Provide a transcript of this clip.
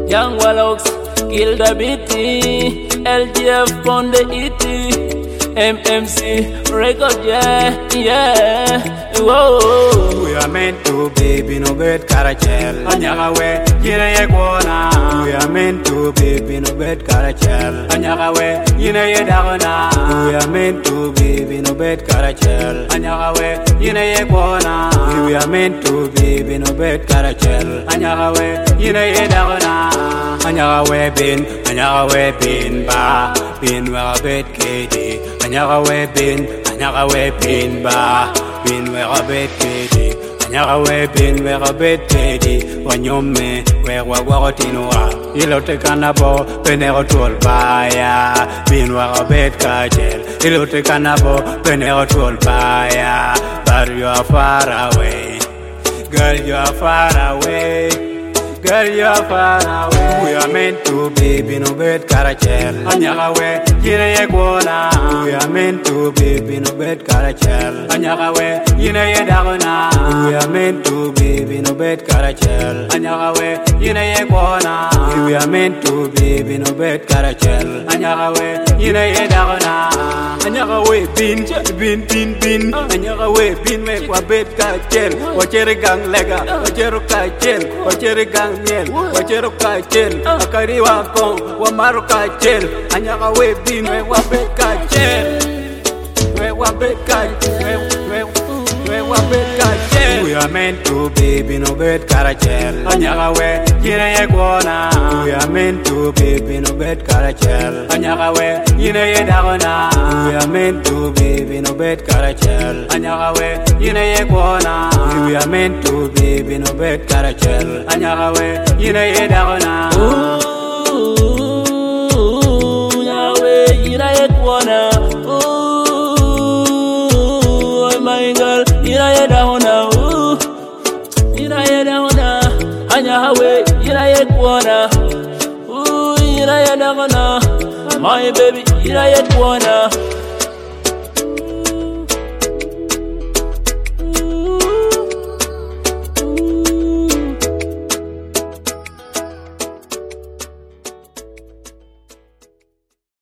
Young Wallows, kill the BT, LGF on the ET, MMC record, yeah, whoa. We are meant to be no bed carachel. Anyaga we, yine ye kwana. We are meant to be no bed carachel. Anyaga we, yine ye dagona. We are meant to be no bed carachel. Anyaga we, yine ye kwana. We are meant to be no bed carachel. Anyaga we, yine ye dagona. Anyaga we bin ba, bin wa bed kedi. Anyaga we bin ba, bin wa bed kedi. Anyaga we bin wa bed kedi. Wanyome we wa tinua. Ilote kanabo penero tol baya. Bin wa bed kachel. Ilote kanabo penero tol baya. But you are far away. Girl, you are far away. Girl, you are far away. We are meant to be no bed carachel. Anyaga we, yine ye kwana. We are meant to be no bed carachel. Anyaga we, yine ye dagona. We are meant to be no bed carachel. Anyaga we, yine ye kwana. We are meant to be no bed carachel. Anyaga we, yine ye dagona. Anyaga we bin. Anyaga we bin me kwa bed carachel. Wachere gang lega, wachere carachel, wachere gang miel, wachero kachel, akari wako, wamaro kachel, anyaga we bin, we wabet kachel, we wabet kachel, we wabet kachel. We are meant to be no bed carachel, anyaga we, yine ye kwana. We are meant to be no bed carachel, anyaga we, yine ye dagona. We are meant to be no bed carachel, anyaga we, yine ye kwana. We are meant to be no bed carachel, anyaga we, yine ye dagona. Ooh, Yahweh, yine ye kwana. Ooh, my girl, yine ye dagona. Ooh, yine ye dagona. Yahweh, yine ye kwana. Ooh, yine ye dagona. My baby, yine ye kwana.